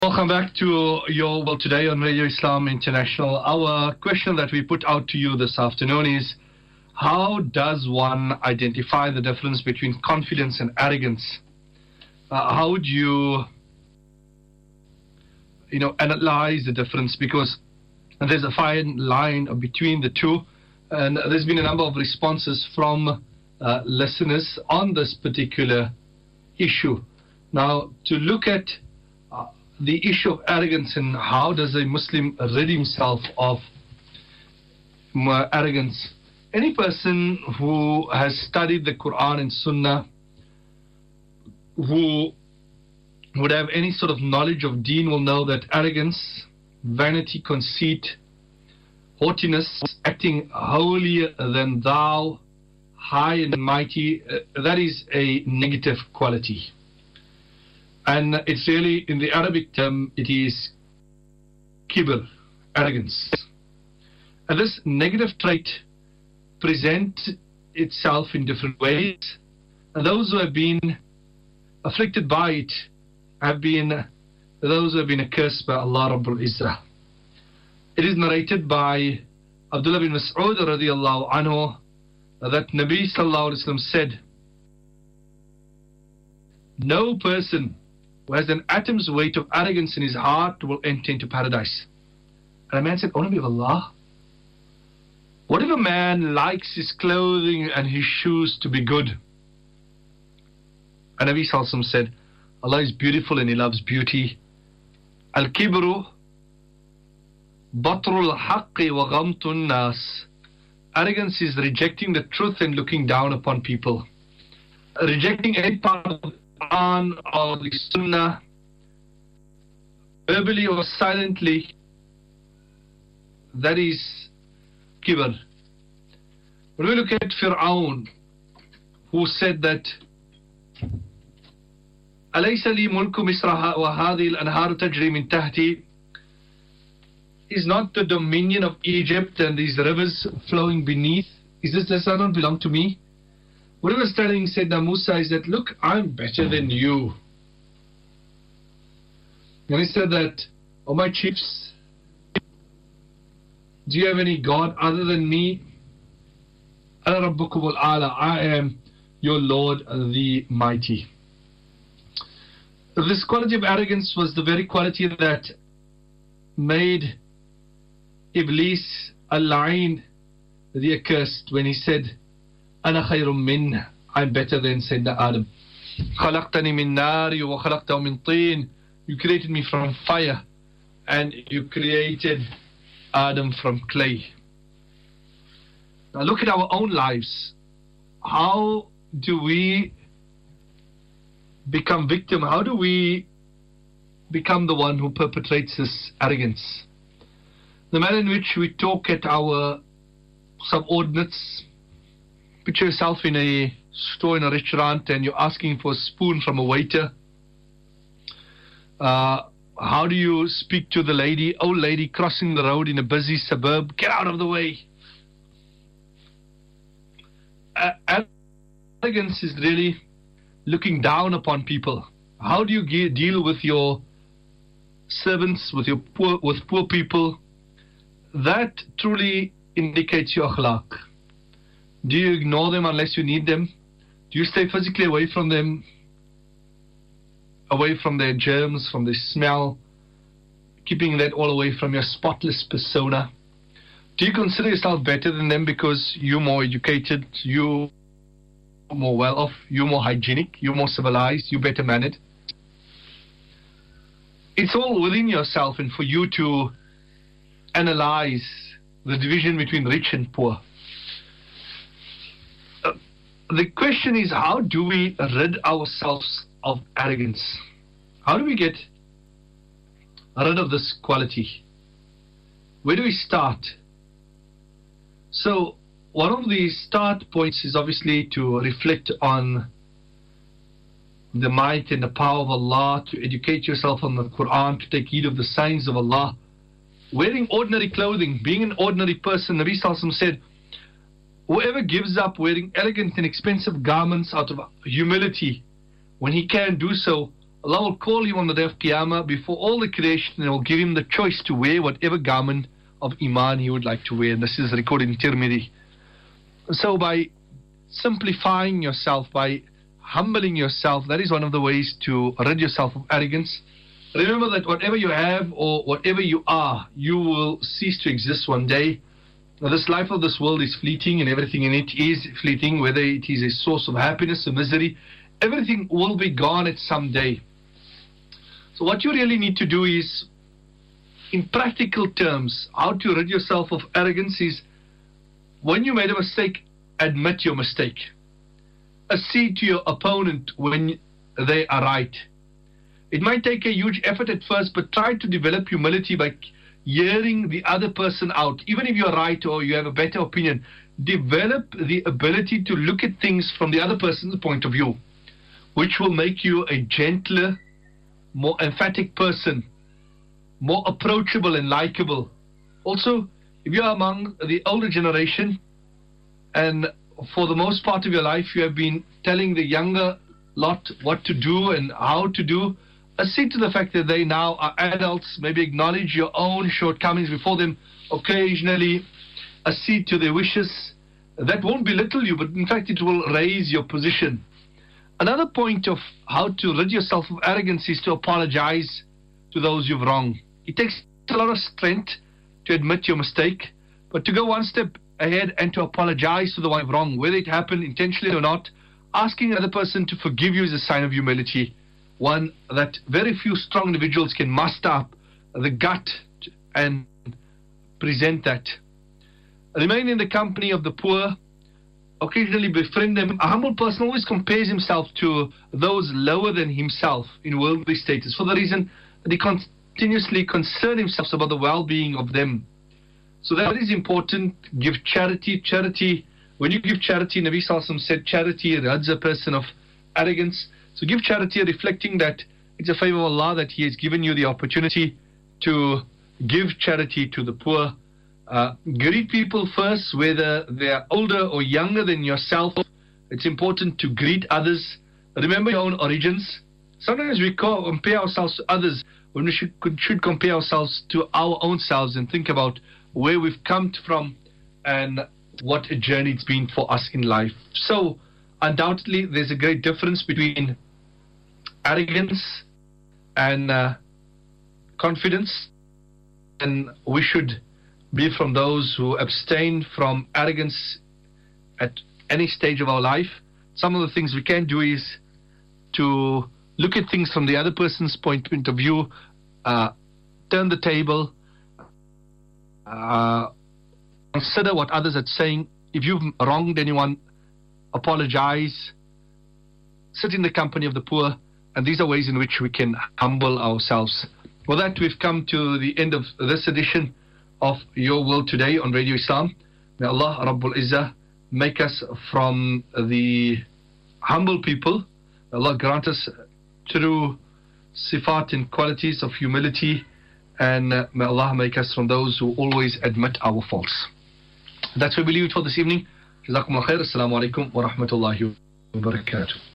Welcome back to Your World Today on Radio Islam International. Our question that we put out to you this afternoon is, how does one identify the difference between confidence and arrogance? How would you analyze the difference? Because there's a fine line between the two, and there's been a number of responses from listeners on this particular issue. Now, to look at the issue of arrogance and how does a Muslim rid himself of arrogance. Any person who has studied the Quran and Sunnah, who would have any sort of knowledge of deen, will know that arrogance, vanity, conceit, haughtiness, acting holier than thou, high and mighty, that is a negative quality. And it's really, in the Arabic term, it is kibr, arrogance. And this negative trait presents itself in different ways. And those who have been afflicted by it have been those who have been accursed by Allah Rabbul Izzah. It is narrated by Abdullah bin Mas'ud radiallahu anhu that Nabi sallallahu alaihi wasallam said, no person who has an atom's weight of arrogance in his heart will enter into paradise. And a man said, O Nabi of Allah, what if a man likes his clothing and his shoes to be good? And Nabi sallallahu alaihi wasallam said, Allah is beautiful and He loves beauty. Al-kibru batrul haqqi wa ghamtun nas. Arrogance is rejecting the truth and looking down upon people. Rejecting any part of the Quran or the Sunnah, verbally or silently, that is kibr. When we look at Fir'aun, who said that أليس لي ملك مصر وهذه الأنهار تجري من تحتي? Is not the dominion of Egypt and these rivers flowing beneath? Does that not belong to me? What he was telling Sayyidina Musa is that, look, I'm better than you. And he said that, oh my chiefs, do you have any God other than me? Ana Rabbukum al-A'la, I am your Lord the Mighty. This quality of arrogance was the very quality that made Iblis al-La'in the accursed when he said, Ana khayrum min, I'm better than Sayyidina Adam. Khalaqtani min nari wa khalaqtahu min teen. You created me from fire and you created Adam from clay. Now look at our own lives. How do we become victim? How do we become the one who perpetrates this arrogance? The manner in which we talk at our subordinates. Picture yourself in a store, in a restaurant, and you're asking for a spoon from a waiter. How do you speak to the lady, old lady crossing the road in a busy suburb? Get out of the way. Arrogance is really looking down upon people. How do you deal with your servants, with poor people? That truly indicates your akhlaq. Do you ignore them unless you need them? Do you stay physically away from them, away from their germs, from their smell, keeping that all away from your spotless persona? Do you consider yourself better than them because you're more educated, you're more well off, you're more hygienic, you're more civilized, you're better mannered? It's all within yourself, and for you to analyze the division between rich and poor. The question is, how do we rid ourselves of arrogance? How do we get rid of this quality? Where do we start? So one of the start points is obviously to reflect on the might and the power of Allah, to educate yourself on the Quran, to take heed of the signs of Allah. Wearing ordinary clothing, being an ordinary person, Nabi Sallallahu Alaihi Wasallam said, whoever gives up wearing elegant and expensive garments out of humility, when he can do so, Allah will call him on the day of Qiyamah before all the creation, and will give him the choice to wear whatever garment of Iman he would like to wear. And this is recorded in Tirmidhi. So by simplifying yourself, by humbling yourself, that is one of the ways to rid yourself of arrogance. Remember that whatever you have or whatever you are, you will cease to exist one day. Now, this life of this world is fleeting, and everything in it is fleeting, whether it is a source of happiness or misery. Everything will be gone at some day. So what you really need to do is, in practical terms, how to rid yourself of arrogance is, when you made a mistake, admit your mistake. Accede to your opponent when they are right. It might take a huge effort at first, but try to develop humility by hearing the other person out. Even if you're right or you have a better opinion, develop the ability to look at things from the other person's point of view, which will make you a gentler, more emphatic person, more approachable and likable. Also, if you are among the older generation, and for the most part of your life you have been telling the younger lot what to do and how to do, accede to the fact that they now are adults. Maybe acknowledge your own shortcomings before them. Occasionally accede to their wishes. That won't belittle you, but in fact it will raise your position. Another point of how to rid yourself of arrogance is to apologize to those you've wronged. It takes a lot of strength to admit your mistake, but to go one step ahead and to apologize to the one you've wronged, whether it happened intentionally or not, asking another person to forgive you is a sign of humility, one that very few strong individuals can muster up the gut and present that. Remain in the company of the poor, occasionally befriend them. A humble person always compares himself to those lower than himself in worldly status, for the reason that he continuously concerns himself about the well-being of them. So that is important. Give charity. Charity, when you give charity, Nabi Sallallahu Alaihi Wasallam said, charity rids a person of arrogance. So give charity, reflecting that it's a favor of Allah that He has given you the opportunity to give charity to the poor. Greet people first, whether they are older or younger than yourself. It's important to greet others. Remember your own origins. Sometimes we compare ourselves to others when we should compare ourselves to our own selves and think about where we've come from and what a journey it's been for us in life. So undoubtedly there's a great difference between arrogance and confidence, and we should be from those who abstain from arrogance at any stage of our life. Some of the things we can do is to look at things from the other person's point of view, turn the table, consider what others are saying. If you've wronged anyone, apologize, sit in the company of the poor, and these are ways in which we can humble ourselves. With that, we've come to the end of this edition of Your World Today on Radio Islam. May Allah Rabbul Izzah make us from the humble people. May Allah grant us true sifat and qualities of humility, and may Allah make us from those who always admit our faults. That's what we leave it for this evening. Jazakumullah khair. Assalamu alaikum wa rahmatullahi wa barakatuh.